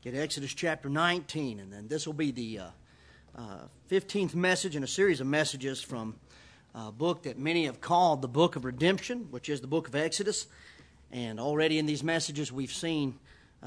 Get Exodus chapter 19, and then this will be the 15th message in a series of messages from a book that many have called the Book of Redemption, which is the book of Exodus. And already in these messages we've seen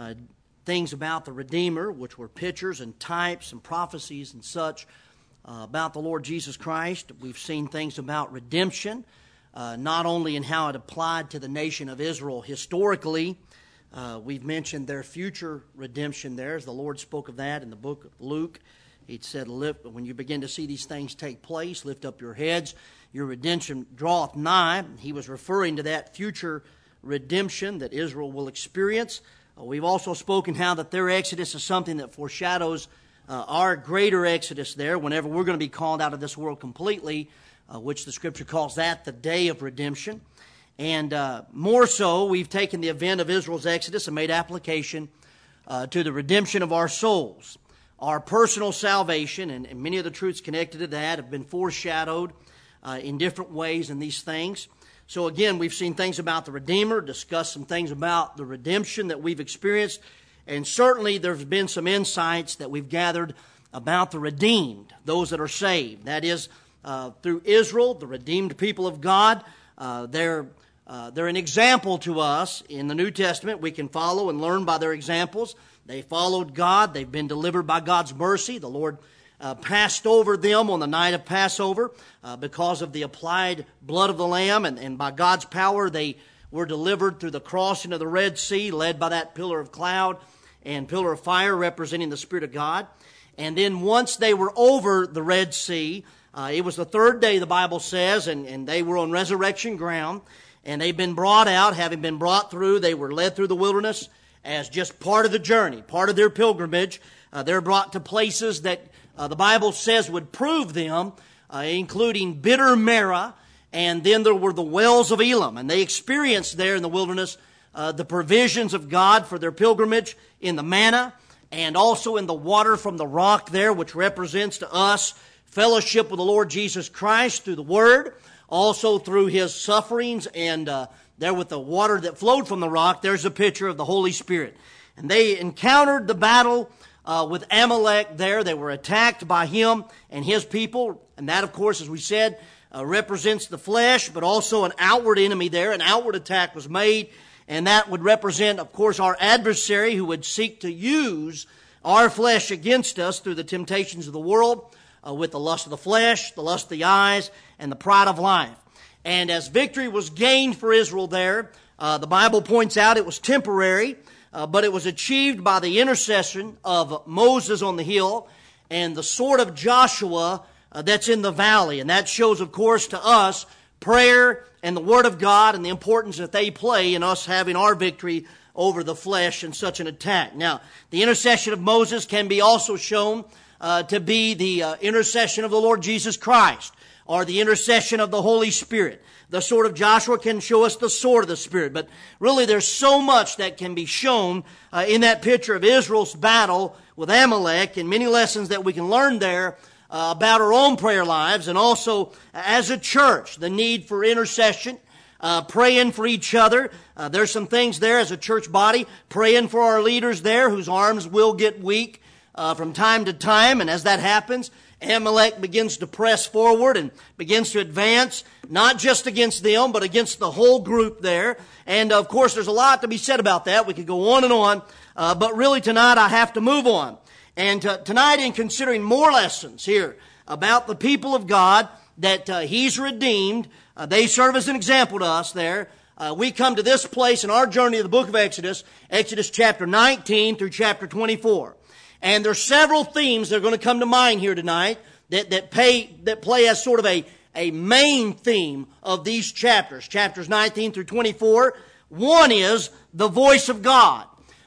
things about the Redeemer, which were pictures and types and prophecies and such about the Lord Jesus Christ. We've seen things about redemption, not only in how it applied to the nation of Israel historically. We've mentioned their future redemption there, as the Lord spoke of that in the book of Luke. He said, when you begin to see these things take place, lift up your heads, your redemption draweth nigh. He was referring to that future redemption that Israel will experience. We've also spoken how that their exodus is something that foreshadows our greater exodus there, whenever we're going to be called out of this world completely, which the Scripture calls that the day of redemption. And more so, we've taken the event of Israel's exodus and made application to the redemption of our souls. Our personal salvation, and many of the truths connected to that have been foreshadowed in different ways in these things. So again, we've seen things about the Redeemer, discussed some things about the redemption that we've experienced, and certainly there's been some insights that we've gathered about the redeemed, those that are saved. That is, through Israel, the redeemed people of God. They're an example to us in the New Testament. We can follow and learn by their examples. They followed God. They've been delivered by God's mercy. The Lord passed over them on the night of Passover because of the applied blood of the Lamb. And by God's power, they were delivered through the crossing of the Red Sea, led by that pillar of cloud and pillar of fire representing the Spirit of God. And then once they were over the Red Sea, it was the third day, the Bible says, and they were on resurrection ground. And they've been brought out. Having been brought through, they were led through the wilderness as just part of the journey, part of their pilgrimage. They're brought to places that the Bible says would prove them, including bitter Marah, and then there were the wells of Elam. And they experienced there in the wilderness the provisions of God for their pilgrimage in the manna, and also in the water from the rock there, which represents to us fellowship with the Lord Jesus Christ through the Word. Also through His sufferings, and there with the water that flowed from the rock, there's a picture of the Holy Spirit. And they encountered the battle with Amalek there. They were attacked by him and his people. And that, of course, as we said, represents the flesh, but also an outward enemy there. An outward attack was made, and that would represent, of course, our adversary who would seek to use our flesh against us through the temptations of the world, with the lust of the flesh, the lust of the eyes, and the pride of life. And as victory was gained for Israel there, the Bible points out it was temporary, but it was achieved by the intercession of Moses on the hill and the sword of Joshua that's in the valley. And that shows, of course, to us prayer and the Word of God and the importance that they play in us having our victory over the flesh in such an attack. Now, the intercession of Moses can be also shown to be the intercession of the Lord Jesus Christ, or the intercession of the Holy Spirit. The sword of Joshua can show us the sword of the Spirit. But really there's so much that can be shown in that picture of Israel's battle with Amalek, and many lessons that we can learn there about our own prayer lives, and also as a church, the need for intercession, praying for each other. There's some things there as a church body, praying for our leaders there whose arms will get weak from time to time, and as that happens, Amalek begins to press forward and begins to advance, not just against them, but against the whole group there. And of course, there's a lot to be said about that. We could go on, but really tonight I have to move on. And tonight, in considering more lessons here about the people of God that He's redeemed, they serve as an example to us there. We come to this place in our journey of the book of Exodus, Exodus chapter 19 through chapter 24. And there's several themes that are going to come to mind here tonight that play as sort of a main theme of these chapters, chapters 19 through 24. One is the voice of God.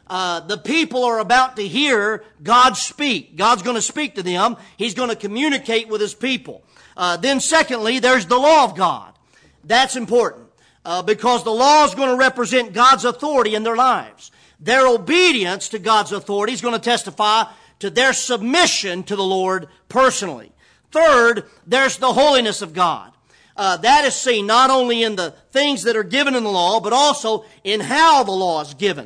The people are about to hear God speak. God's going to speak to them. He's going to communicate with His people. Then secondly, there's the law of God. That's important because the law is going to represent God's authority in their lives. Their obedience to God's authority is going to testify to their submission to the Lord personally. Third, there's the holiness of God. That is seen not only in the things that are given in the law, but also in how the law is given.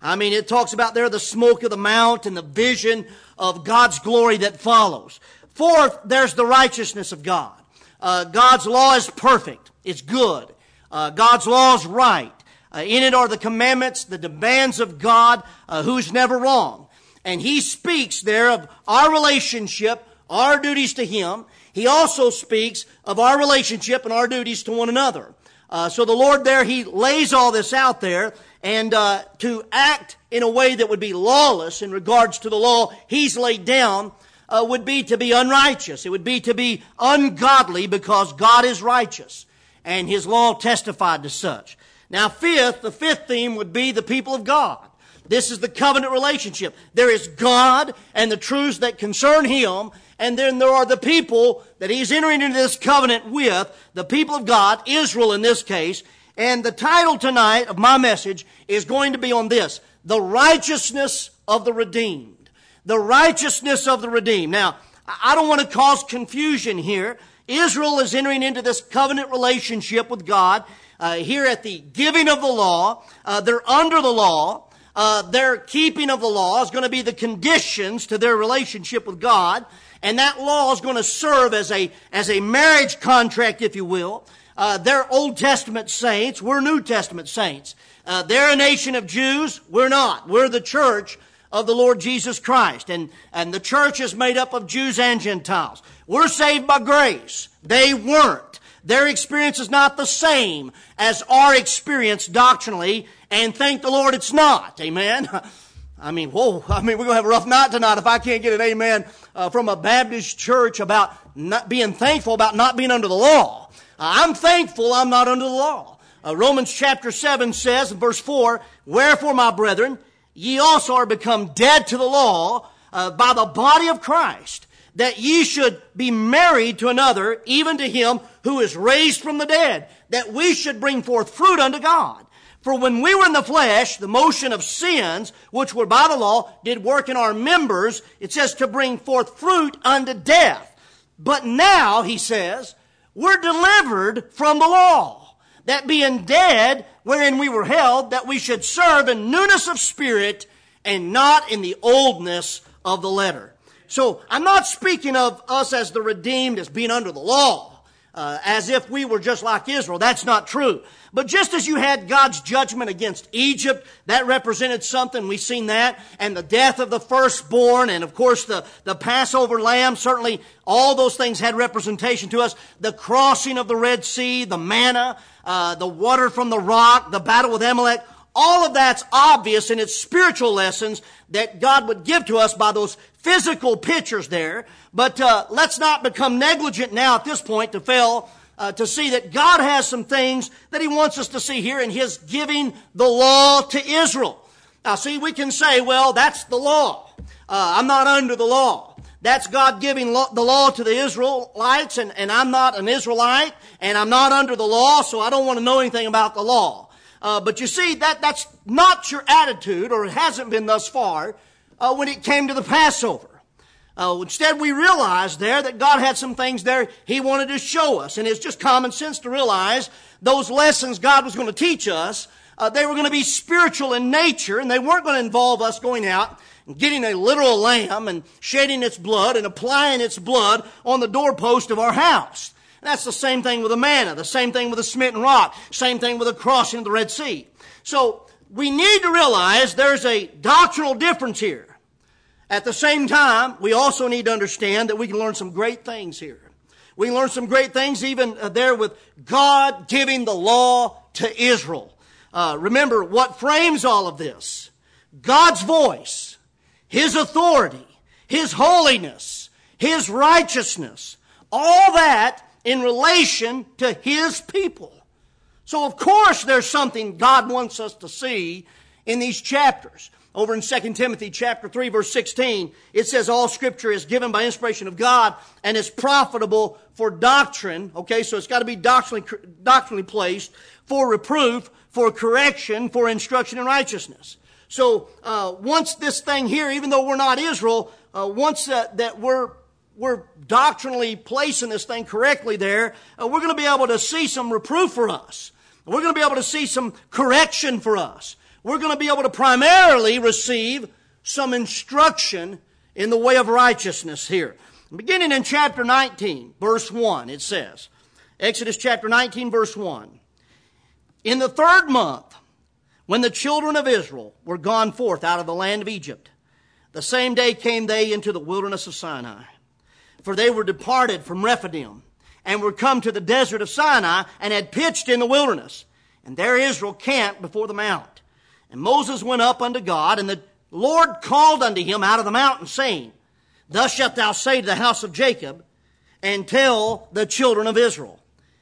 I mean, it talks about there the smoke of the mount and the vision of God's glory that follows. Fourth, there's the righteousness of God. God's law is perfect. It's good. God's law is right. In it are the commandments, the demands of God, who's never wrong. And He speaks there of our relationship, our duties to Him. He also speaks of our relationship and our duties to one another. So the Lord there, He lays all this out there. And to act in a way that would be lawless in regards to the law He's laid down would be to be unrighteous. It would be to be ungodly, because God is righteous. And His law testified to such. Now the fifth theme would be the people of God. This is the covenant relationship. There is God and the truths that concern Him, and then there are the people that He's entering into this covenant with, the people of God, Israel in this case. And the title tonight of my message is going to be on this: the righteousness of the redeemed. The righteousness of the redeemed. Now, I don't want to cause confusion here. Israel is entering into this covenant relationship with God here at the giving of the law. They're under the law. Their keeping of the law is going to be the conditions to their relationship with God. And that law is going to serve as a marriage contract, if you will. They're Old Testament saints. We're New Testament saints. They're a nation of Jews. We're not. We're the church of the Lord Jesus Christ. And the church is made up of Jews and Gentiles. We're saved by grace. They weren't. Their experience is not the same as our experience doctrinally, and thank the Lord it's not. Amen? I mean, we're going to have a rough night tonight if I can't get an amen from a Baptist church about not being thankful about not being under the law. I'm thankful I'm not under the law. Romans chapter 7 says in verse 4, "Wherefore, my brethren, ye also are become dead to the law by the body of Christ, that ye should be married to another, even to Him who is raised from the dead, that we should bring forth fruit unto God. For when we were in the flesh, the motion of sins, which were by the law, did work in our members," it says, "to bring forth fruit unto death. But now," he says, "we're delivered from the law, that being dead wherein we were held, that we should serve in newness of spirit and not in the oldness of the letter." So I'm not speaking of us as the redeemed as being under the law, as if we were just like Israel. That's not true. But just as you had God's judgment against Egypt, that represented something. We've seen that. And the death of the firstborn, and of course the Passover lamb, certainly all those things had representation to us. The crossing of the Red Sea, the manna, the water from the rock, the battle with Amalek. All of that's obvious in its spiritual lessons that God would give to us by those physical pictures there. But let's not become negligent now at this point to fail to see that God has some things that He wants us to see here in His giving the law to Israel. Now see, we can say, well, that's the law. I'm not under the law. That's God giving the law to the Israelites, and I'm not an Israelite, and I'm not under the law, so I don't want to know anything about the law. But you see, that's not your attitude, or it hasn't been thus far, when it came to the Passover. Instead, we realized there that God had some things there He wanted to show us. And it's just common sense to realize those lessons God was going to teach us, they were going to be spiritual in nature, and they weren't going to involve us going out and getting a literal lamb and shedding its blood and applying its blood on the doorpost of our house. That's the same thing with the manna, the same thing with the smitten rock, same thing with the crossing of the Red Sea. So we need to realize there's a doctrinal difference here. At the same time, we also need to understand that we can learn some great things here. We can learn some great things even there with God giving the law to Israel. Remember what frames all of this: God's voice, His authority, His holiness, His righteousness, all that in relation to His people. So of course there's something God wants us to see in these chapters. Over in 2 Timothy chapter 3 verse 16, it says all Scripture is given by inspiration of God and is profitable for doctrine. Okay, so it's got to be doctrinally placed, for reproof, for correction, for instruction in righteousness. So once this thing here, even though we're not Israel, once that we're doctrinally placing this thing correctly there, we're going to be able to see some reproof for us. We're going to be able to see some correction for us. we're going to be able to primarily receive some instruction in the way of righteousness here. Beginning in chapter 19, verse 1, it says, Exodus chapter 19, verse 1, in the 3rd month, when the children of Israel were gone forth out of the land of Egypt, the same day came they into the wilderness of Sinai. For they were departed from Rephidim, and were come to the desert of Sinai, and had pitched in the wilderness. And there Israel camped before the mount. And Moses went up unto God, and the Lord called unto him out of the mountain, saying, Thus shalt thou say to the house of Jacob, and tell the children of Israel,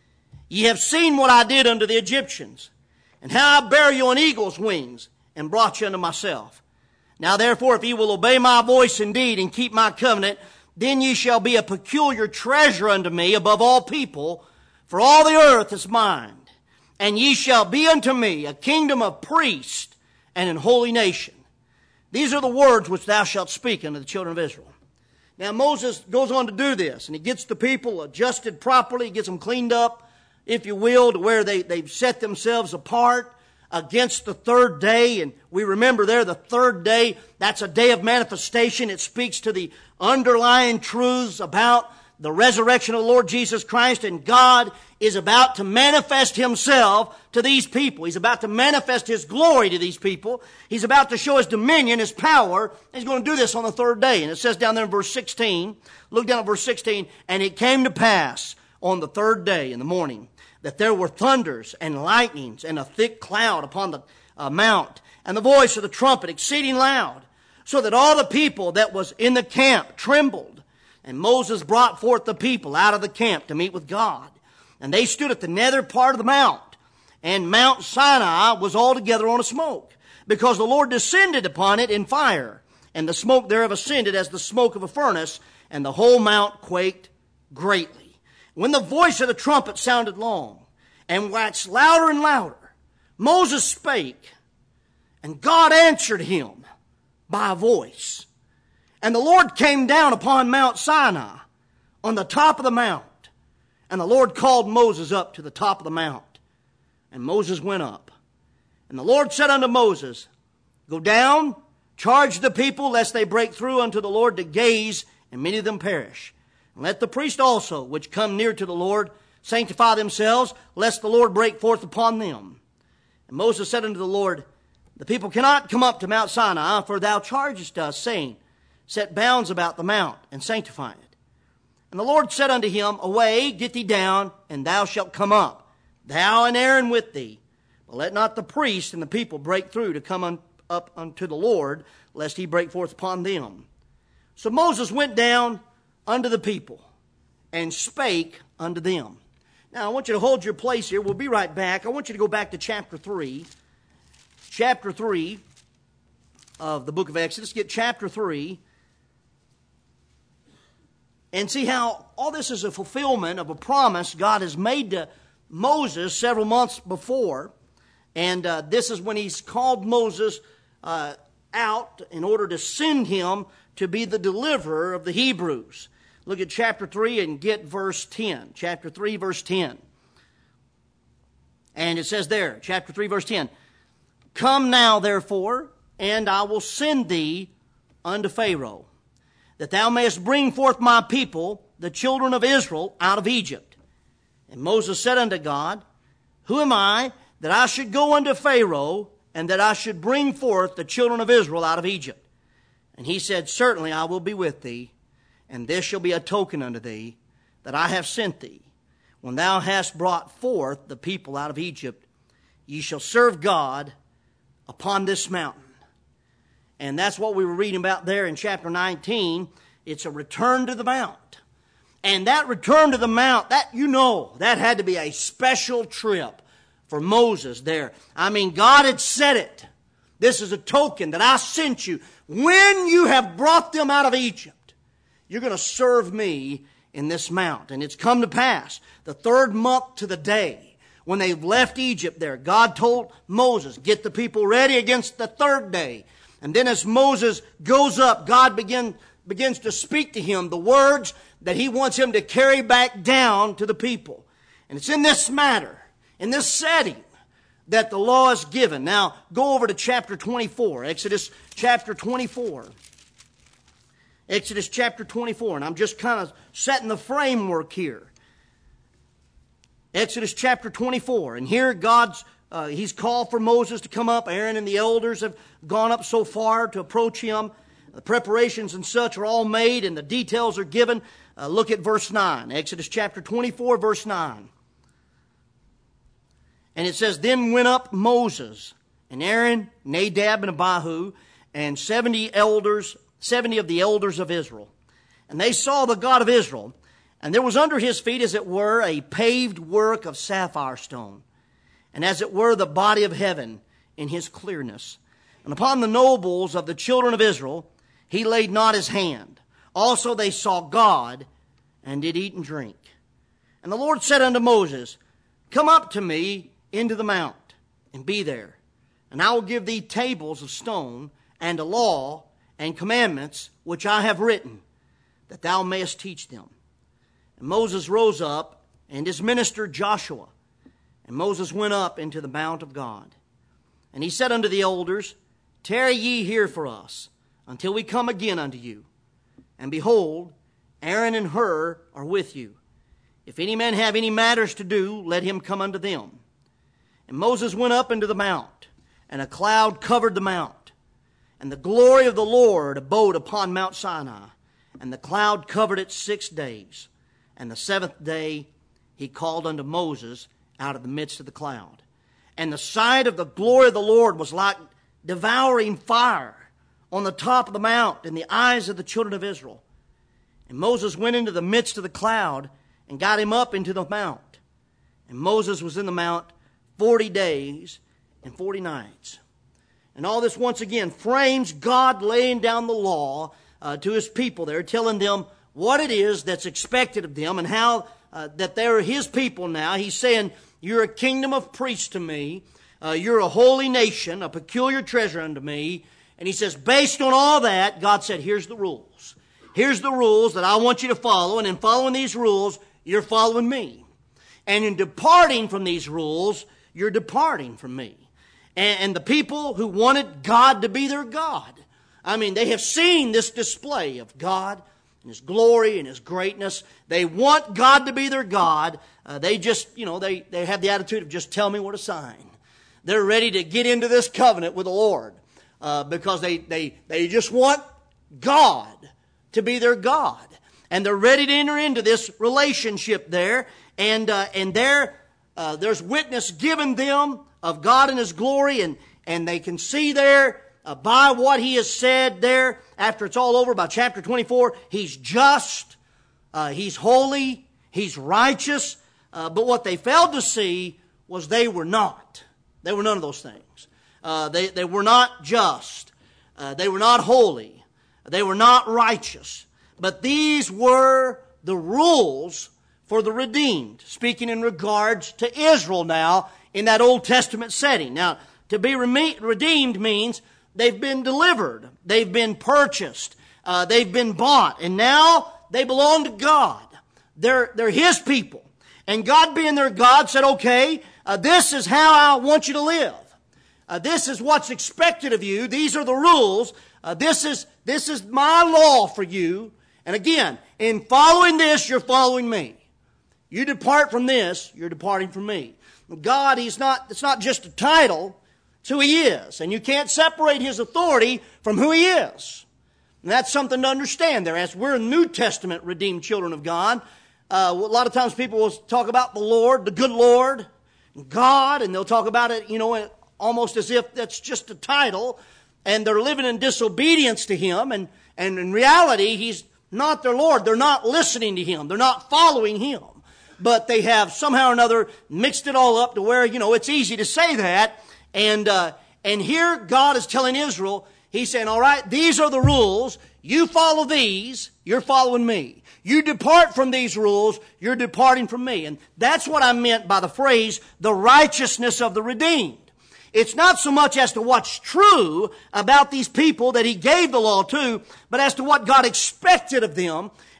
Ye have seen what I did unto the Egyptians, and how I bare you on eagle's wings, and brought you unto myself. Now therefore, if ye will obey my voice indeed, and keep my covenant, then ye shall be a peculiar treasure unto me above all people, for all the earth is mine. And ye shall be unto me a kingdom of priests and an holy nation. These are the words which thou shalt speak unto the children of Israel. Now Moses goes on to do this, and he gets the people adjusted properly, he gets them cleaned up, if you will, to where they've set themselves apart against the 3rd day. And we remember there the 3rd day, that's a day of manifestation. It speaks to the underlying truths about the resurrection of the Lord Jesus Christ, and God is about to manifest himself to these people. He's about to manifest his glory to these people. He's about to show his dominion, his power. He's going to do this on the 3rd day. And it says down there in verse 16, look down at verse 16, and it came to pass on the 3rd day in the morning that there were thunders and lightnings and a thick cloud upon the mount, and the voice of the trumpet exceeding loud, so that all the people that was in the camp trembled. And Moses brought forth the people out of the camp to meet with God. And they stood at the nether part of the mount. And Mount Sinai was altogether on a smoke, because the Lord descended upon it in fire. And the smoke thereof ascended as the smoke of a furnace, and the whole mount quaked greatly. When the voice of the trumpet sounded long, and waxed louder and louder, Moses spake, and God answered him by a voice. And the Lord came down upon Mount Sinai on the top of the mount. And the Lord called Moses up to the top of the mount. And Moses went up. And the Lord said unto Moses, Go down, charge the people, lest they break through unto the Lord to gaze, and many of them perish. And let the priests also, which come near to the Lord, sanctify themselves, lest the Lord break forth upon them. And Moses said unto the Lord, The people cannot come up to Mount Sinai, for thou chargest us, saying, Set bounds about the mount, and sanctify it. And the Lord said unto him, Away, get thee down, and thou shalt come up, thou and Aaron with thee. But let not the priests and the people break through to come up unto the Lord, lest he break forth upon them. So Moses went down unto the people, and spake unto them. Now, I want you to hold your place here. We'll be right back. I want you to go back to chapter 3. Chapter 3 of the book of Exodus. Get chapter 3. And see how all this is a fulfillment of a promise God has made to Moses several months before. And this is when he's called Moses out in order to send him to be the deliverer of the Hebrews. Look at chapter 3 and get verse 10. Chapter 3, verse 10. And it says there, chapter 3, verse 10, Come now, therefore, and I will send thee unto Pharaoh, that thou mayest bring forth my people, the children of Israel, out of Egypt. And Moses said unto God, Who am I, that I should go unto Pharaoh, and that I should bring forth the children of Israel out of Egypt? And he said, Certainly I will be with thee, and this shall be a token unto thee, that I have sent thee. When thou hast brought forth the people out of Egypt, ye shall serve God upon this mountain. And that's what we were reading about there in chapter 19. It's a return to the mount. And that return to the mount, that had to be a special trip for Moses there. I mean, God had said it. This is a token that I sent you. When you have brought them out of Egypt, you're going to serve me in this mount. And it's come to pass, the 3rd month to the day, when they've left Egypt there, God told Moses, get the people ready against the 3rd day. And then as Moses goes up, God begins to speak to him the words that he wants him to carry back down to the people. And it's in this matter, in this setting, that the law is given. Now, go over to chapter 24, Exodus chapter 24. Exodus chapter 24, and I'm just kind of setting the framework here. Exodus chapter 24, and here He's called for Moses to come up. Aaron and the elders have gone up so far to approach him. The preparations and such are all made, and the details are given. Look at verse 9, Exodus chapter 24, verse 9. And it says, Then went up Moses and Aaron, Nadab and Abihu, and 70 of the elders of Israel. And they saw the God of Israel, and there was under his feet, as it were, a paved work of sapphire stone, and as it were the body of heaven in his clearness. And upon the nobles of the children of Israel he laid not his hand. Also they saw God, and did eat and drink. And the Lord said unto Moses, Come up to me into the mount, and be there. And I will give thee tables of stone, and a law, and commandments, which I have written, that thou mayest teach them. And Moses rose up, and his minister Joshua. And Moses went up into the mount of God. And he said unto the elders, Tarry ye here for us, until we come again unto you. And behold, Aaron and Hur are with you. If any man have any matters to do, let him come unto them. And Moses went up into the mount, and a cloud covered the mount. And the glory of the Lord abode upon Mount Sinai. And the cloud covered it 6 days. And the 7th day he called unto Moses out of the midst of the cloud. And the sight of the glory of the Lord was like devouring fire on the top of the mount in the eyes of the children of Israel. And Moses went into the midst of the cloud and got him up into the mount. And Moses was in the mount 40 days and 40 nights. And all this once again frames God laying down the law to his people there, telling them what it is that's expected of them and how that they're his people now. He's saying, you're a kingdom of priests to me. You're a holy nation, a peculiar treasure unto me. And he says, based on all that, God said, here's the rules. Here's the rules that I want you to follow. And in following these rules, you're following me. And in departing from these rules, you're departing from me. And the people who wanted God to be their God, I mean, they have seen this display of God and his glory and his greatness. They want God to be their God. They just, they have the attitude of just tell me where to sign. They're ready to get into this covenant with the Lord because they just want God to be their God. And they're ready to enter into this relationship there. And there's witness given them of God and his glory. And they can see there by what he has said there, after it's all over, by chapter 24, he's just, he's holy, he's righteous. But what they failed to see was they were not. They were none of those things. They were not just. They were not holy. They were not righteous. But these were the rules for the redeemed, speaking in regards to Israel now in that Old Testament setting. Now, to be redeemed means they've been delivered. They've been purchased. They've been bought. And now they belong to God. They're his people. And God being their God said, okay, this is how I want you to live. This is what's expected of you. These are the rules. This is my law for you. And again, in following this, you're following me. You depart from this, you're departing from me. God, it's not just a title. It's who he is. And you can't separate his authority from who he is. And that's something to understand there. As we're New Testament redeemed children of God, a lot of times people will talk about the Lord, the good Lord, God, and they'll talk about it, almost as if that's just a title, and they're living in disobedience to him, and in reality, he's not their Lord. They're not listening to him. They're not following him. But they have somehow or another mixed it all up to where, it's easy to say that. And here God is telling Israel, he's saying, all right, these are the rules. You follow these, you're following me. You depart from these rules, you're departing from me. And that's what I meant by the phrase, the righteousness of the redeemed. It's not so much as to what's true about these people that he gave the law to, but as to what God expected of them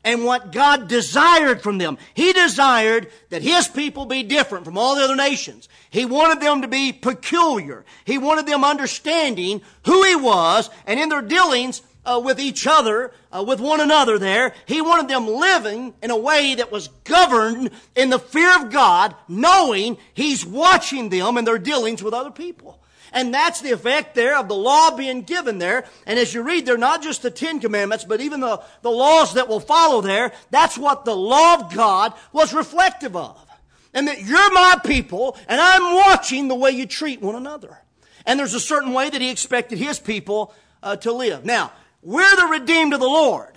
and what God desired from them. He desired that His people be different from all the other nations. He wanted them to be peculiar. He wanted them understanding who He was, and in their dealings with each other, with one another there, He wanted them living in a way that was governed in the fear of God, knowing He's watching them in their dealings with other people. And that's the effect there of the law being given there. And as you read there, not just the 10 Commandments, but even the laws that will follow there, that's what the law of God was reflective of. And that you're my people, and I'm watching the way you treat one another. And there's a certain way that He expected His people to live. Now, we're the redeemed of the Lord.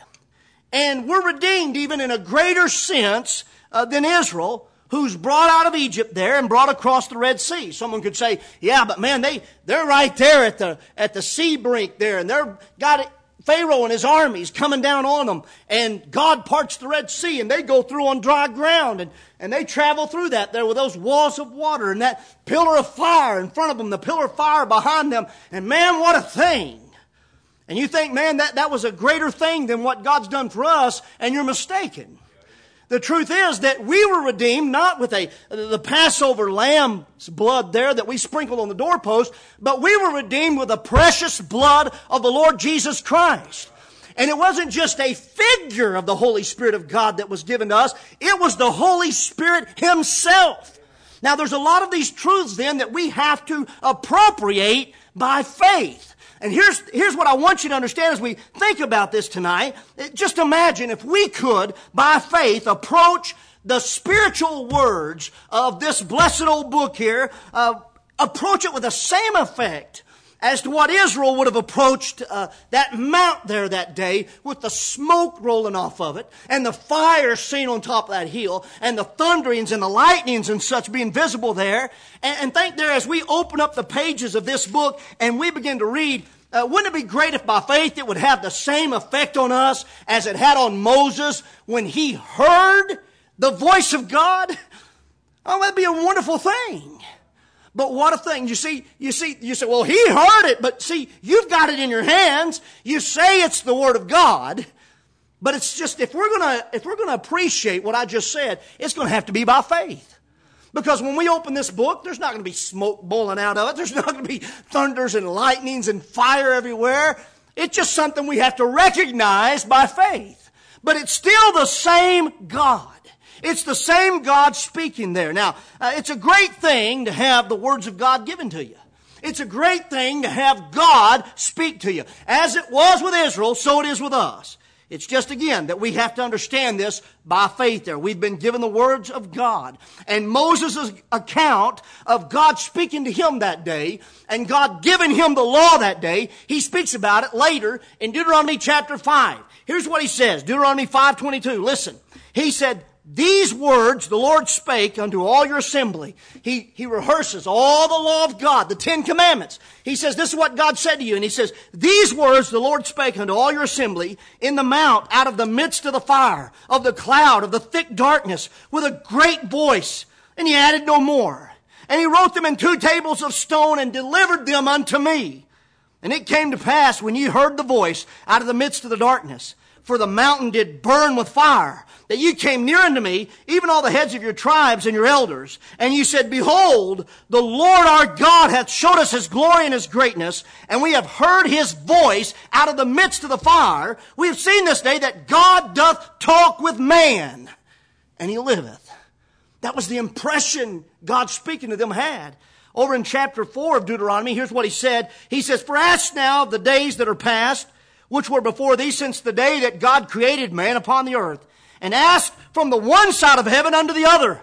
And we're redeemed even in a greater sense than Israel, who's brought out of Egypt there and brought across the Red Sea. Someone could say, yeah, but man, they're right there at the sea brink there, and they're got Pharaoh and his armies coming down on them, and God parts the Red Sea, and they go through on dry ground, and they travel through that there with those walls of water and that pillar of fire in front of them, the pillar of fire behind them, and man, what a thing. And you think, man, that was a greater thing than what God's done for us, and you're mistaken. The truth is that we were redeemed not with the Passover lamb's blood there that we sprinkled on the doorpost, but we were redeemed with the precious blood of the Lord Jesus Christ. And it wasn't just a figure of the Holy Spirit of God that was given to us. It was the Holy Spirit Himself. Now there's a lot of these truths then that we have to appropriate by faith. And here's what I want you to understand as we think about this tonight. Just imagine if we could, by faith, approach the spiritual words of this blessed old book here, approach it with the same effect as to what Israel would have approached that mount there that day, with the smoke rolling off of it and the fire seen on top of that hill and the thunderings and the lightnings and such being visible there. And think there, as we open up the pages of this book and we begin to read, wouldn't it be great if by faith it would have the same effect on us as it had on Moses when he heard the voice of God? Oh, that'd be a wonderful thing. But what a thing. You say, well, he heard it, but see, you've got it in your hands. You say it's the Word of God, but it's just, if we're gonna appreciate what I just said, it's gonna have to be by faith. Because when we open this book, there's not going to be smoke boiling out of it. There's not going to be thunders and lightnings and fire everywhere. It's just something we have to recognize by faith. But it's still the same God. It's the same God speaking there. Now, it's a great thing to have the words of God given to you. It's a great thing to have God speak to you. As it was with Israel, so it is with us. It's just, again, that we have to understand this by faith there. We've been given the words of God. And Moses' account of God speaking to him that day and God giving him the law that day, he speaks about it later in Deuteronomy chapter 5. Here's what he says, Deuteronomy 5:22. Listen, he said, these words the Lord spake unto all your assembly. He rehearses all the law of God, the 10 Commandments. He says, this is what God said to you. And he says, these words the Lord spake unto all your assembly in the mount, out of the midst of the fire, of the cloud, of the thick darkness, with a great voice. And he added no more. And he wrote them in 2 tables of stone and delivered them unto me. And it came to pass when ye heard the voice out of the midst of the darkness, for the mountain did burn with fire, that you came near unto me, even all the heads of your tribes and your elders. And you said, behold, the Lord our God hath showed us His glory and His greatness, and we have heard His voice out of the midst of the fire. We have seen this day that God doth talk with man, and He liveth. That was the impression God speaking to them had. Over in chapter 4 of Deuteronomy, here's what He said. He says, for ask now of the days that are past, which were before thee, since the day that God created man upon the earth, and ask from the one side of heaven unto the other,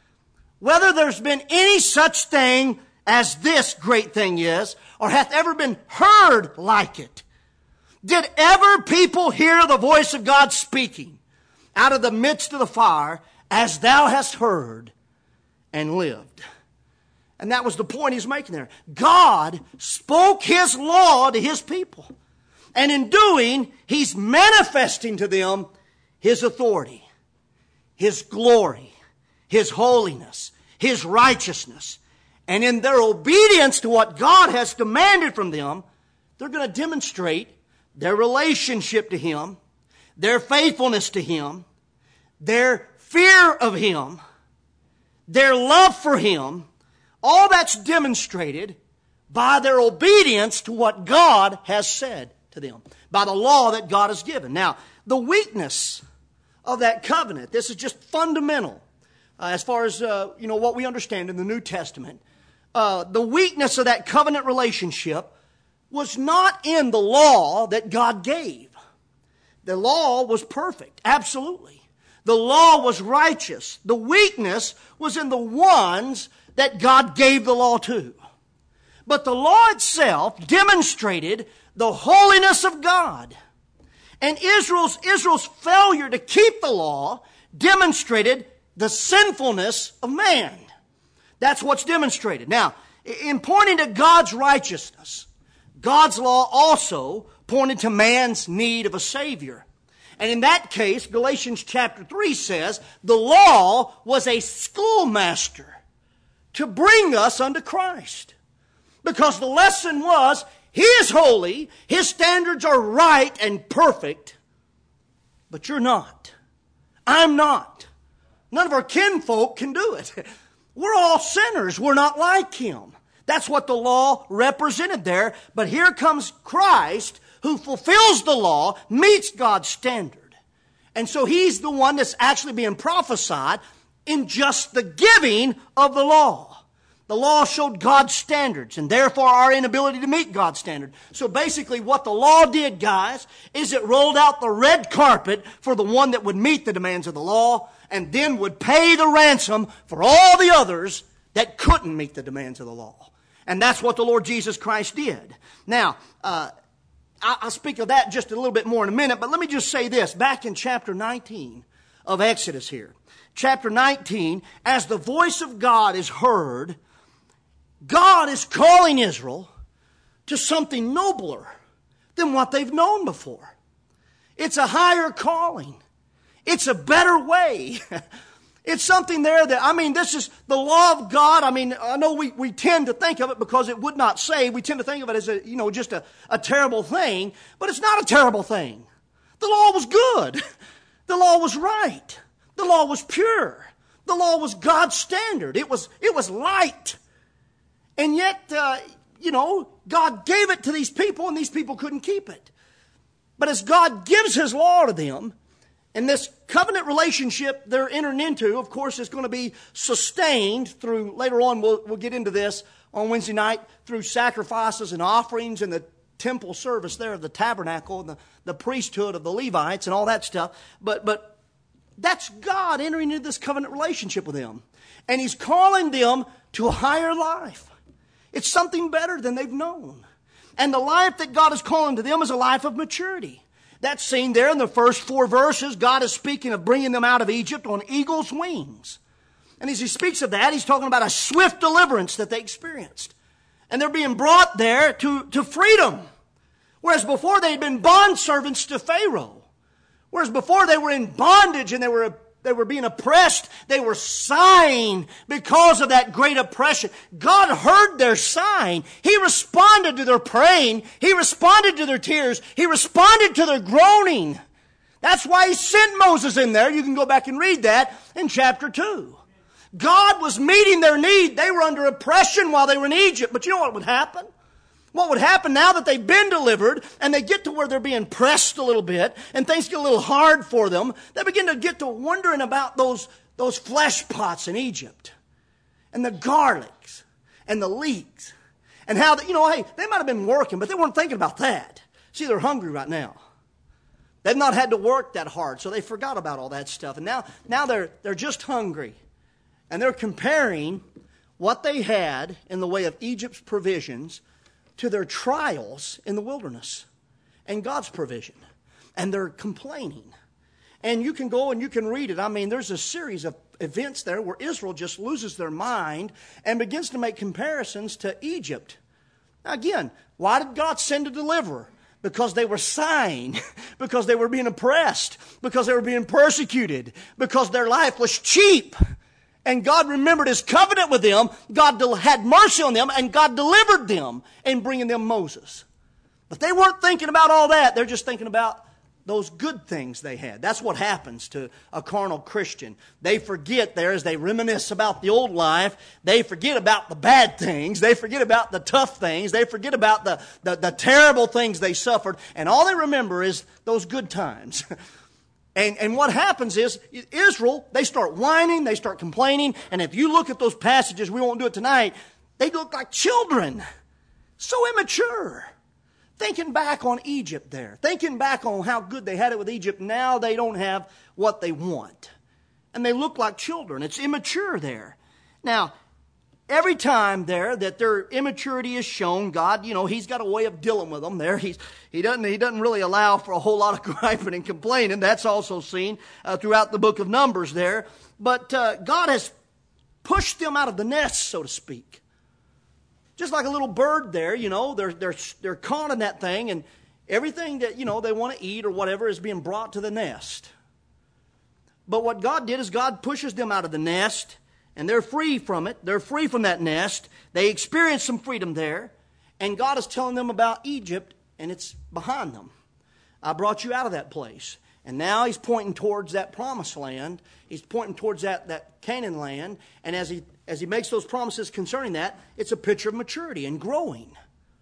whether there's been any such thing as this great thing is, or hath ever been heard like it. Did ever people hear the voice of God speaking out of the midst of the fire, as thou hast heard and lived? And that was the point he's making there. God spoke His law to His people. And in doing, He's manifesting to them His authority, His glory, His holiness, His righteousness. And in their obedience to what God has demanded from them, they're going to demonstrate their relationship to Him, their faithfulness to Him, their fear of Him, their love for Him, all that's demonstrated by their obedience to what God has said to them, by the law that God has given. Now, the weakness of that covenant, this is just fundamental as far as what we understand in the New Testament. The weakness of that covenant relationship was not in the law that God gave. The law was perfect, absolutely. The law was righteous. The weakness was in the ones that God gave the law to. But the law itself demonstrated the holiness of God. And Israel's failure to keep the law demonstrated the sinfulness of man. That's what's demonstrated. Now, in pointing to God's righteousness, God's law also pointed to man's need of a Savior. And in that case, Galatians chapter 3 says, the law was a schoolmaster to bring us unto Christ. Because the lesson was, He is holy, His standards are right and perfect, but you're not. I'm not. None of our kinfolk can do it. We're all sinners. We're not like Him. That's what the law represented there. But here comes Christ, who fulfills the law, meets God's standard. And so He's the one that's actually being prophesied in just the giving of the law. The law showed God's standards and therefore our inability to meet God's standard. So basically what the law did, guys, is it rolled out the red carpet for the one that would meet the demands of the law and then would pay the ransom for all the others that couldn't meet the demands of the law. And that's what the Lord Jesus Christ did. Now, I'll speak of that just a little bit more in a minute, but let me just say this. Back in chapter 19 of Exodus here, chapter 19, as the voice of God is heard, God is calling Israel to something nobler than what they've known before. It's a higher calling. It's a better way. It's something there that, this is the law of God. I know we tend to think of it because it would not save. We tend to think of it as just a terrible thing, but it's not a terrible thing. The law was good. The law was right. The law was pure. The law was God's standard. It was light. And yet, God gave it to these people and these people couldn't keep it. But as God gives His law to them, and this covenant relationship they're entering into, of course, is going to be sustained through, later on we'll get into this on Wednesday night, through sacrifices and offerings and the temple service there of the tabernacle and the priesthood of the Levites and all that stuff. But that's God entering into this covenant relationship with them. And He's calling them to a higher life. It's something better than they've known. And the life that God is calling to them is a life of maturity. That's seen there in the first 4 verses. God is speaking of bringing them out of Egypt on eagle's wings. And as He speaks of that, He's talking about a swift deliverance that they experienced. And they're being brought there to freedom. Whereas before they had been bondservants to Pharaoh. Whereas before they were in bondage and they were being oppressed. They were sighing because of that great oppression. God heard their sighing. He responded to their praying. He responded to their tears. He responded to their groaning. That's why He sent Moses in there. You can go back and read that in chapter 2. God was meeting their need. They were under oppression while they were in Egypt. But you know what would happen? What would happen now that they've been delivered and they get to where they're being pressed a little bit and things get a little hard for them, they begin to get to wondering about those flesh pots in Egypt and the garlics and the leeks and how, hey, they might have been working, but they weren't thinking about that. See, they're hungry right now. They've not had to work that hard, so they forgot about all that stuff. And now they're just hungry. And they're comparing what they had in the way of Egypt's provisions to their trials in the wilderness and God's provision. And they're complaining. And you can go and you can read it. There's a series of events there where Israel just loses their mind and begins to make comparisons to Egypt. Now again, why did God send a deliverer? Because they were sighing, because they were being oppressed, because they were being persecuted, because their life was cheap. And God remembered His covenant with them. God had mercy on them, and God delivered them in bringing them Moses. But they weren't thinking about all that. They're just thinking about those good things they had. That's what happens to a carnal Christian. They forget there as they reminisce about the old life. They forget about the bad things. They forget about the tough things. They forget about the terrible things they suffered. And all they remember is those good times. And what happens is, Israel, they start whining, they start complaining. And if you look at those passages, we won't do it tonight, they look like children. So immature. Thinking back on Egypt there. Thinking back on how good they had it with Egypt. Now they don't have what they want. And they look like children. It's immature there. Now, every time there that their immaturity is shown, God, He's got a way of dealing with them there. He doesn't really allow for a whole lot of griping and complaining. That's also seen throughout the book of Numbers there. But God has pushed them out of the nest, so to speak. Just like a little bird there, they're caught in that thing, and everything that, they want to eat or whatever is being brought to the nest. But what God did is God pushes them out of the nest, and they're free from it. They're free from that nest. They experience some freedom there, and God is telling them about Egypt, and it's behind them. I brought you out of that place. And now He's pointing towards that promised land. He's pointing towards that Canaan land. And as he makes those promises concerning that, it's a picture of maturity and growing.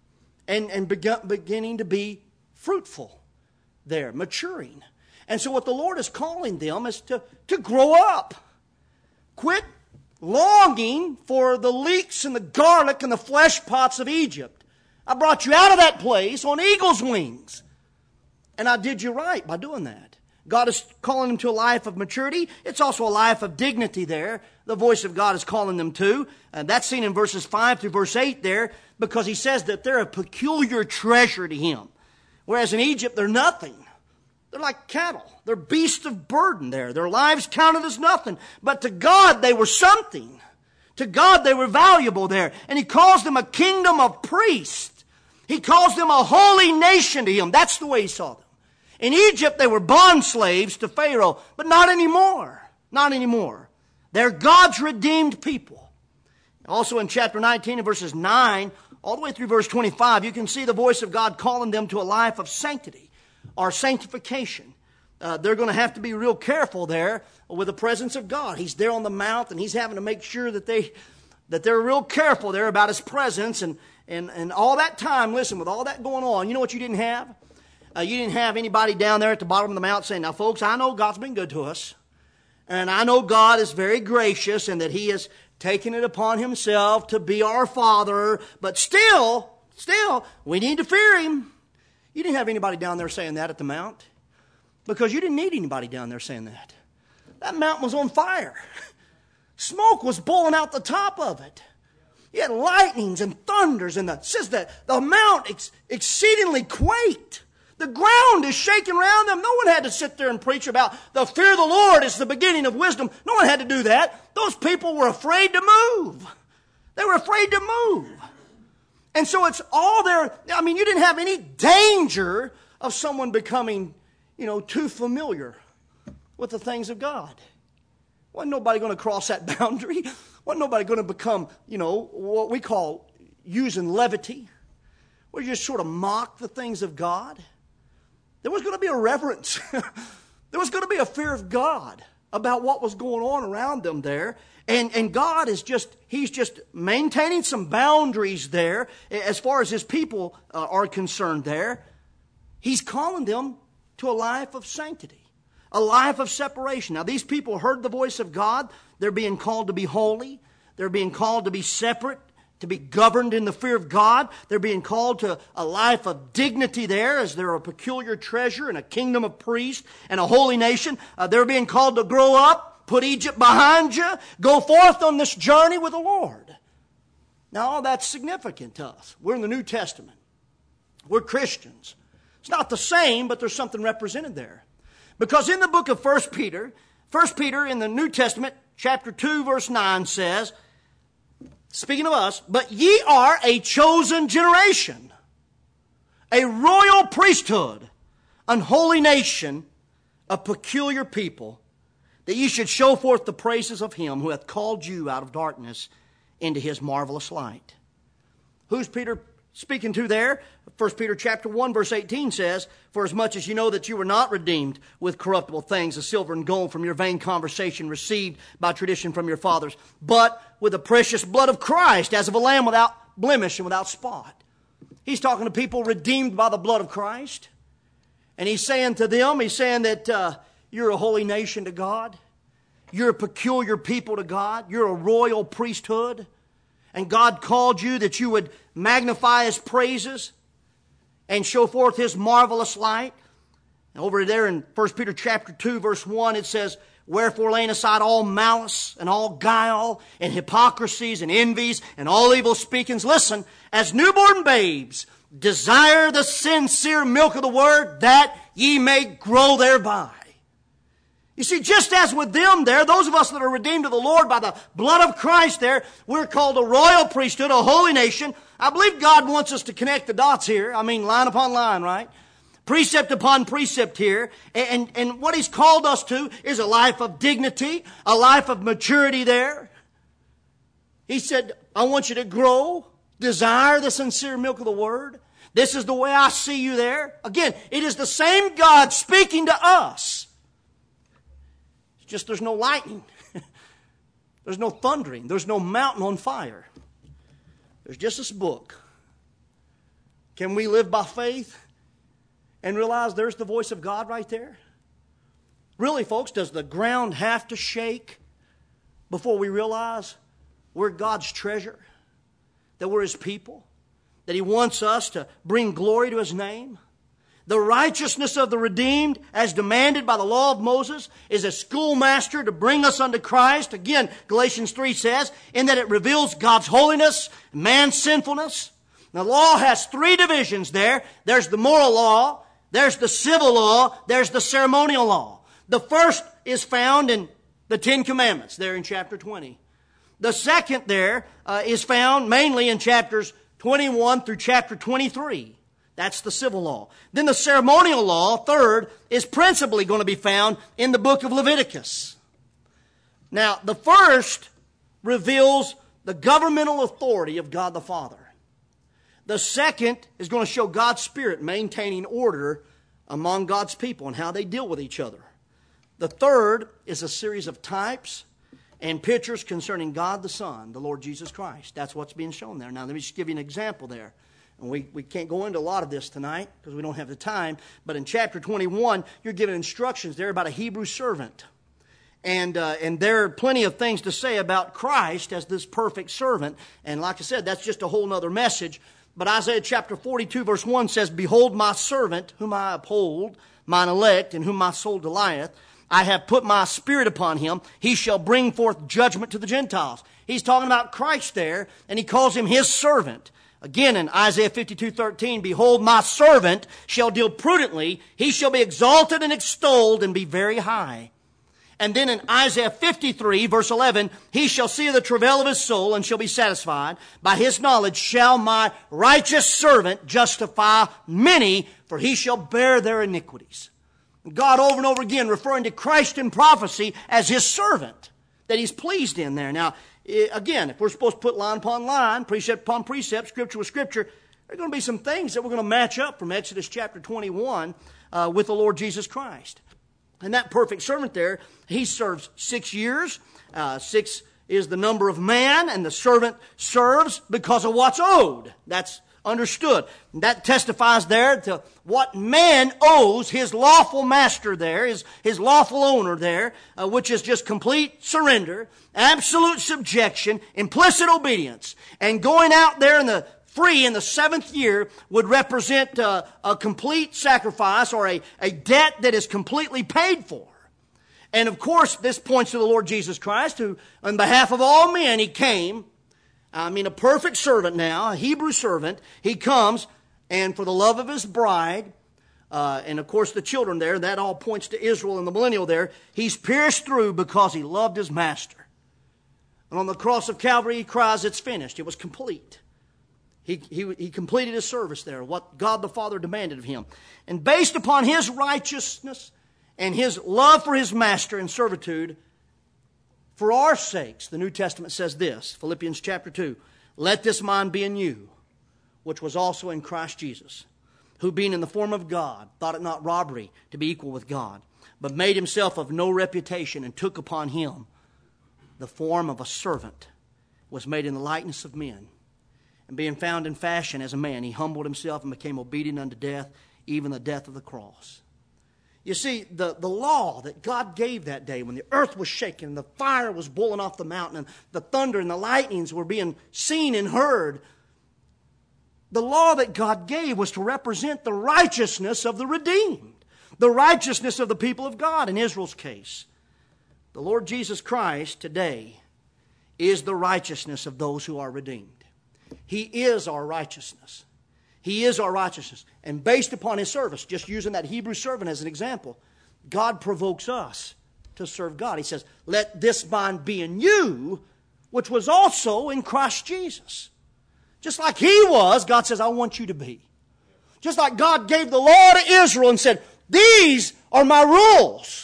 And beginning to be fruitful there, maturing. And so what the Lord is calling them is to grow up. Quit longing for the leeks and the garlic and the flesh pots of Egypt. I brought you out of that place on eagle's wings. And I did you right by doing that. God is calling them to a life of maturity. It's also a life of dignity there. The voice of God is calling them to. And that's seen in verses 5 through verse 8 there, because He says that they're a peculiar treasure to Him. Whereas in Egypt, they're nothing. They're like cattle. They're beasts of burden there. Their lives counted as nothing. But to God, they were something. To God, they were valuable there. And He calls them a kingdom of priests. He calls them a holy nation to Him. That's the way He saw them. In Egypt, they were bond slaves to Pharaoh, but not anymore. Not anymore. They're God's redeemed people. Also in chapter 19 and verses 9, all the way through verse 25, you can see the voice of God calling them to a life of sanctity or sanctification. They're going to have to be real careful there with the presence of God. He's there on the mount, and He's having to make sure that they're real careful there about His presence. And all that time, listen, with all that going on, you know what you didn't have? You didn't have anybody down there at the bottom of the mount saying, now folks, I know God's been good to us. And I know God is very gracious and that He has taken it upon Himself to be our Father. But still, we need to fear Him. You didn't have anybody down there saying that at the mount. Because you didn't need anybody down there saying that. That mountain was on fire. Smoke was blowing out the top of it. You had lightnings and thunders, and it says that the mount exceedingly quaked. The ground is shaking around them. No one had to sit there and preach about the fear of the Lord is the beginning of wisdom. No one had to do that. Those people were afraid to move. They were afraid to move. And so it's all there. I mean, you didn't have any danger of someone becoming, too familiar with the things of God. Wasn't nobody going to cross that boundary. Wasn't nobody going to become, what we call using levity, where you just sort of mock the things of God. There was going to be a reverence. There was going to be a fear of God about what was going on around them there. And God He's just maintaining some boundaries there as far as His people are concerned there. He's calling them to a life of sanctity, a life of separation. Now, these people heard the voice of God. They're being called to be holy. They're being called to be separate, to be governed in the fear of God. They're being called to a life of dignity there as they're a peculiar treasure and a kingdom of priests and a holy nation. They're being called to grow up, put Egypt behind you, go forth on this journey with the Lord. Now, all that's significant to us. We're in the New Testament. We're Christians. It's not the same, but there's something represented there. Because in the book of 1 Peter in the New Testament, chapter 2, verse 9 says, speaking of us, but ye are a chosen generation, a royal priesthood, an holy nation, a peculiar people, that ye should show forth the praises of Him who hath called you out of darkness into His marvelous light. Who's Peter speaking to there, 1 Peter chapter 1, verse 18 says, "For as much as you know that you were not redeemed with corruptible things, as silver and gold from your vain conversation received by tradition from your fathers, but with the precious blood of Christ, as of a lamb without blemish and without spot." He's talking to people redeemed by the blood of Christ. And he's saying to them, he's saying that you're a holy nation to God. You're a peculiar people to God. You're a royal priesthood. And God called you that you would magnify His praises and show forth His marvelous light. And over there in 1 Peter chapter 2, verse 1, it says, "Wherefore laying aside all malice and all guile and hypocrisies and envies and all evil speakings," listen, "as newborn babes, desire the sincere milk of the word, that ye may grow thereby." You see, just as with them there, those of us that are redeemed of the Lord by the blood of Christ there, we're called a royal priesthood, a holy nation. I believe God wants us to connect the dots here. I mean, line upon line, right? Precept upon precept here. And what He's called us to is a life of dignity, a life of maturity there. He said, I want you to grow, desire the sincere milk of the Word. This is the way I see you there. Again, it is the same God speaking to us. Just there's no lightning. There's no thundering. There's no mountain on fire. There's just this book. Can we live by faith and realize there's the voice of God right there? Really, folks, does the ground have to shake before we realize we're God's treasure? That we're His people? That He wants us to bring glory to His name? The righteousness of the redeemed, as demanded by the law of Moses, is a schoolmaster to bring us unto Christ. Again, Galatians 3 says, in that it reveals God's holiness, man's sinfulness. The law has three divisions there. There's the moral law, there's the civil law, there's the ceremonial law. The first is found in the Ten Commandments, there in chapter 20. The second there is found mainly in chapters 21 through chapter 23. That's the civil law. Then the ceremonial law, third, is principally going to be found in the book of Leviticus. Now, the first reveals the governmental authority of God the Father. The second is going to show God's Spirit maintaining order among God's people and how they deal with each other. The third is a series of types and pictures concerning God the Son, the Lord Jesus Christ. That's what's being shown there. Now, let me just give you an example there. And we can't go into a lot of this tonight because we don't have the time. But in chapter 21, you're given instructions there about a Hebrew servant. And there are plenty of things to say about Christ as this perfect servant. And like I said, that's just a whole other message. But Isaiah chapter 42 verse 1 says, "Behold my servant, whom I uphold, mine elect, in whom my soul delighteth. I have put my Spirit upon him. He shall bring forth judgment to the Gentiles." He's talking about Christ there, and he calls him his servant. Again, in Isaiah 52:13, "Behold, my servant shall deal prudently. He shall be exalted and extolled and be very high." And then in Isaiah 53, verse 11, "He shall see the travail of his soul and shall be satisfied. By his knowledge shall my righteous servant justify many, for he shall bear their iniquities." God over and over again referring to Christ in prophecy as his servant that he's pleased in there. Now, again, if we're supposed to put line upon line, precept upon precept, scripture with scripture, there are going to be some things that we're going to match up from Exodus chapter 21 with the Lord Jesus Christ. And that perfect servant there, he serves 6 years. 6 is the number of man, and the servant serves because of what's owed. That's understood. And that testifies there to what man owes his lawful master there, his lawful owner there, which is just complete surrender, absolute subjection, implicit obedience. And going out there in the free in the 7th year would represent a complete sacrifice or a debt that is completely paid for. And of course, this points to the Lord Jesus Christ, who on behalf of all men, he came. A perfect servant now, a Hebrew servant. He comes, and for the love of his bride, and of course the children there, that all points to Israel and the millennial there, he's pierced through because he loved his master. And on the cross of Calvary, he cries, "It's finished." It was complete. He completed his service there, what God the Father demanded of him. And based upon his righteousness and his love for his master in servitude, for our sakes, the New Testament says this, Philippians chapter 2, "Let this mind be in you, which was also in Christ Jesus, who being in the form of God, thought it not robbery to be equal with God, but made himself of no reputation, and took upon him the form of a servant, was made in the likeness of men. And being found in fashion as a man, he humbled himself and became obedient unto death, even the death of the cross. You see, the law that God gave that day when the earth was shaking and the fire was boiling off the mountain and the thunder and the lightnings were being seen and heard, the law that God gave was to represent the righteousness of the redeemed, the righteousness of the people of God in Israel's case. The Lord Jesus Christ today is the righteousness of those who are redeemed. He is our righteousness. He is our righteousness. And based upon His service, just using that Hebrew servant as an example, God provokes us to serve God. He says, let this mind be in you, which was also in Christ Jesus. Just like He was, God says, I want you to be. Just like God gave the law to Israel and said, these are my rules.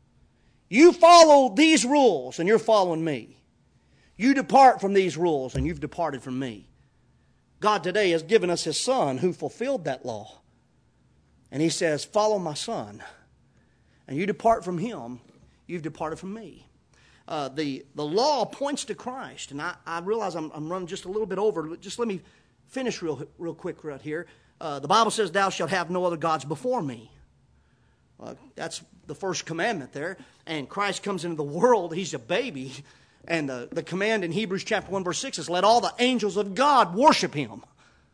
You follow these rules and you're following me. You depart from these rules and you've departed from me. God today has given us His Son who fulfilled that law. And He says, follow my Son. And you depart from Him, you've departed from me. The law points to Christ. And I realize I'm running just a little bit over, but just let me finish real quick right here. The Bible says, thou shalt have no other gods before me. That's the first commandment there. And Christ comes into the world. He's a baby. And the command in Hebrews chapter 1 verse 6 is, let all the angels of God worship Him.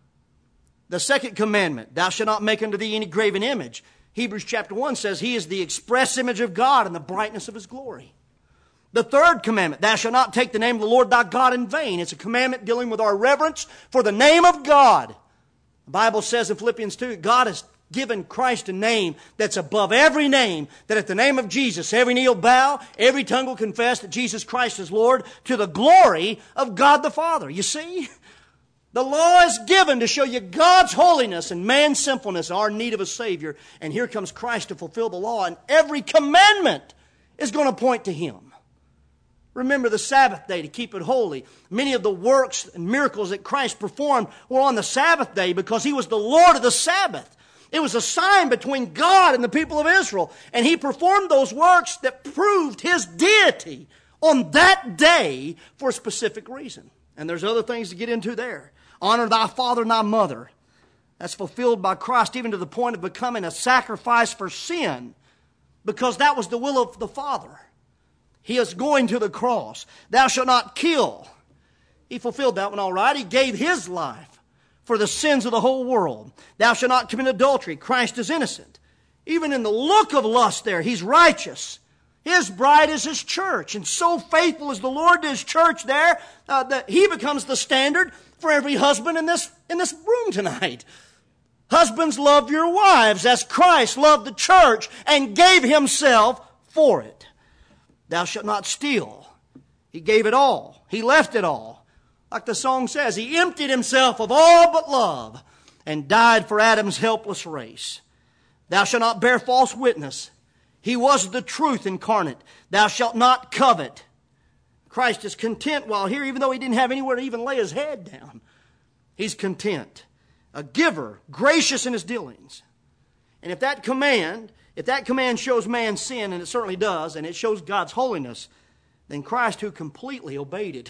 The second commandment, thou shalt not make unto thee any graven image. Hebrews chapter 1 says He is the express image of God and the brightness of His glory. The third commandment, thou shalt not take the name of the Lord thy God in vain. It's a commandment dealing with our reverence for the name of God. The Bible says in Philippians 2, God has given Christ a name that's above every name, that at the name of Jesus, every knee will bow, every tongue will confess that Jesus Christ is Lord, to the glory of God the Father. You see, the law is given to show you God's holiness and man's sinfulness, our need of a Savior. And here comes Christ to fulfill the law, and every commandment is going to point to Him. Remember the Sabbath day to keep it holy. Many of the works and miracles that Christ performed were on the Sabbath day because He was the Lord of the Sabbath. It was a sign between God and the people of Israel. And He performed those works that proved His deity on that day for a specific reason. And there's other things to get into there. Honor thy father and thy mother. That's fulfilled by Christ even to the point of becoming a sacrifice for sin, because that was the will of the Father. He is going to the cross. Thou shalt not kill. He fulfilled that one all right. He gave His life for the sins of the whole world. Thou shalt not commit adultery. Christ is innocent. Even in the look of lust there, He's righteous. His bride is His church. And so faithful is the Lord to His church there that He becomes the standard for every husband in this room tonight. Husbands, love your wives as Christ loved the church and gave Himself for it. Thou shalt not steal. He gave it all. He left it all. Like the song says, He emptied Himself of all but love and died for Adam's helpless race. Thou shalt not bear false witness. He was the truth incarnate. Thou shalt not covet. Christ is content while here, even though He didn't have anywhere to even lay His head down. He's content. A giver, gracious in His dealings. And if that command shows man's sin, and it certainly does, and it shows God's holiness, then Christ, who completely obeyed it,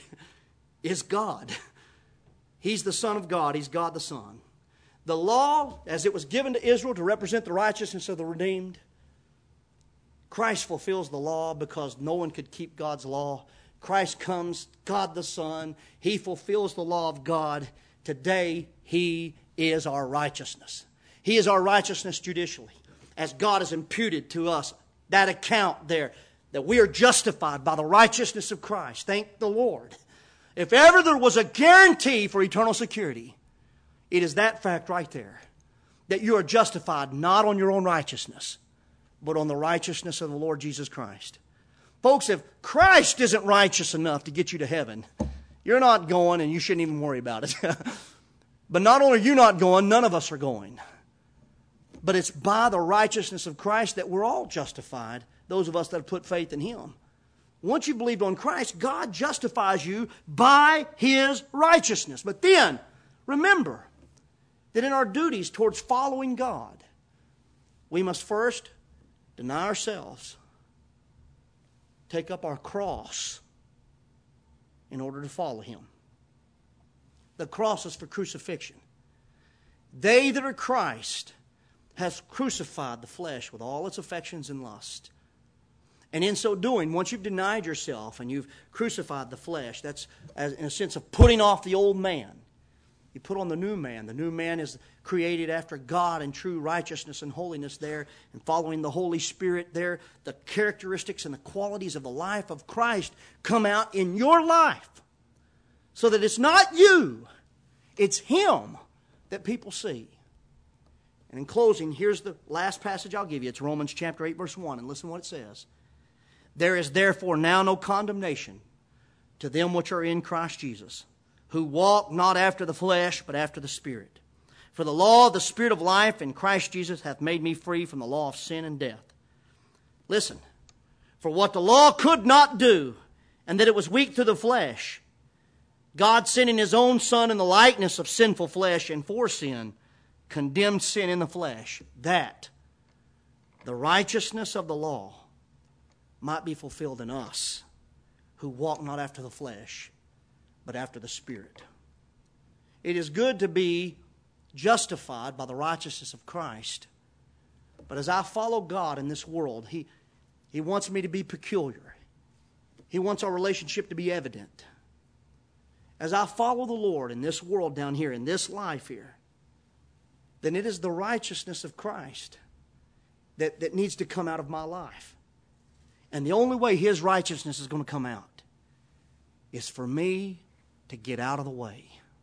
is God. He's the Son of God. He's God the Son. The law, as it was given to Israel to represent the righteousness of the redeemed, Christ fulfills the law because no one could keep God's law. Christ comes, God the Son. He fulfills the law of God. Today, He is our righteousness. He is our righteousness judicially, as God has imputed to us that account there, that we are justified by the righteousness of Christ. Thank the Lord. If ever there was a guarantee for eternal security, it is that fact right there, that you are justified not on your own righteousness, but on the righteousness of the Lord Jesus Christ. Folks, if Christ isn't righteous enough to get you to heaven, you're not going, and you shouldn't even worry about it. But not only are you not going, none of us are going. But it's by the righteousness of Christ that we're all justified, those of us that have put faith in Him. Once you believed on Christ, God justifies you by His righteousness. But then, remember, that in our duties towards following God, we must first deny ourselves, take up our cross in order to follow Him. The cross is for crucifixion. They that are Christ has crucified the flesh with all its affections and lust. And in so doing, once you've denied yourself and you've crucified the flesh, that's in a sense of putting off the old man. You put on the new man. The new man is created after God in true righteousness and holiness there, and following the Holy Spirit there. The characteristics and the qualities of the life of Christ come out in your life, so that it's not you, it's Him that people see. And in closing, here's the last passage I'll give you. It's Romans chapter 8, verse 1, and listen to what it says. There is therefore now no condemnation to them which are in Christ Jesus, who walk not after the flesh, but after the Spirit. For the law of the Spirit of life in Christ Jesus hath made me free from the law of sin and death. Listen, for what the law could not do, and that it was weak through the flesh, God sending His own Son in the likeness of sinful flesh, and for sin, condemned sin in the flesh, that the righteousness of the law might be fulfilled in us, who walk not after the flesh, but after the Spirit. It is good to be justified by the righteousness of Christ. But as I follow God in this world, He wants me to be peculiar. He wants our relationship to be evident. As I follow the Lord in this world down here, in this life here, then it is the righteousness of Christ that needs to come out of my life. And the only way His righteousness is going to come out is for me to get out of the way.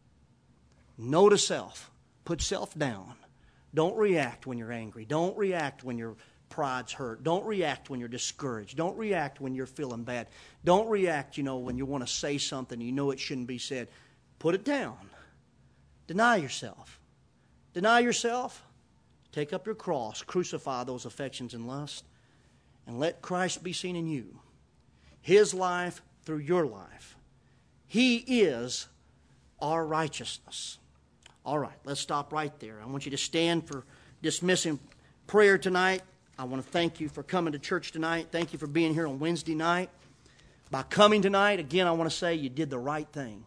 No to self. Put self down. Don't react when you're angry. Don't react when your pride's hurt. Don't react when you're discouraged. Don't react when you're feeling bad. Don't react, when you want to say something you know it shouldn't be said. Put it down. Deny yourself. Deny yourself. Take up your cross. Crucify those affections and lust. And let Christ be seen in you. His life through your life. He is our righteousness. All right, let's stop right there. I want you to stand for dismissing prayer tonight. I want to thank you for coming to church tonight. Thank you for being here on Wednesday night. By coming tonight, again, I want to say you did the right thing.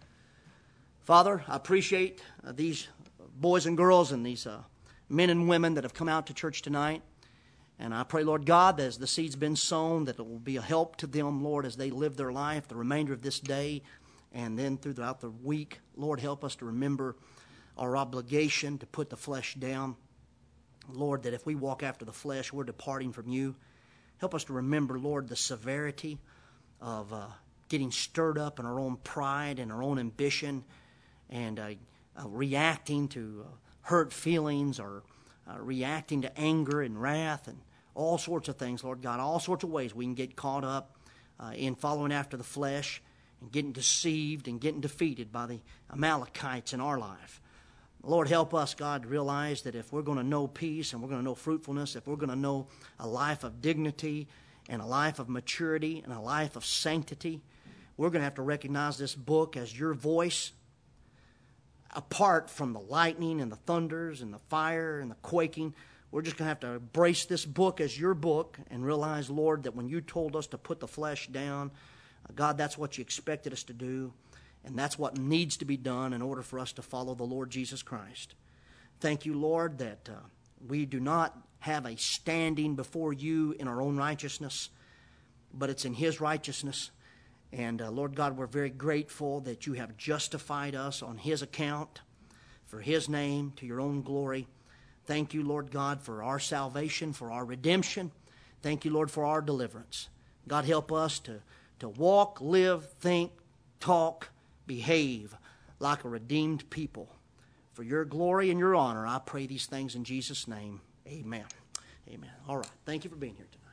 Father, I appreciate these boys and girls and these men and women that have come out to church tonight. And I pray, Lord God, that as the seed's been sown, that it will be a help to them, Lord, as they live their life, the remainder of this day, and then throughout the week. Lord, help us to remember our obligation to put the flesh down. Lord, that if we walk after the flesh, we're departing from you. Help us to remember, Lord, the severity of getting stirred up in our own pride and our own ambition and reacting to hurt feelings or reacting to anger and wrath and all sorts of things, Lord God, all sorts of ways we can get caught up in following after the flesh and getting deceived and getting defeated by the Amalekites in our life. Lord, help us, God, to realize that if we're going to know peace and we're going to know fruitfulness, if we're going to know a life of dignity and a life of maturity and a life of sanctity, we're going to have to recognize this book as your voice, apart from the lightning and the thunders and the fire and the quaking. We're just going to have to embrace this book as your book and realize, Lord, that when you told us to put the flesh down, God, that's what you expected us to do, and that's what needs to be done in order for us to follow the Lord Jesus Christ. Thank you, Lord, that we do not have a standing before you in our own righteousness, but it's in His righteousness. And Lord God, we're very grateful that you have justified us on His account, for His name, to your own glory. Thank you, Lord God, for our salvation, for our redemption. Thank you, Lord, for our deliverance. God, help us to walk, live, think, talk, behave like a redeemed people. For your glory and your honor, I pray these things in Jesus' name. Amen. Amen. All right. Thank you for being here tonight.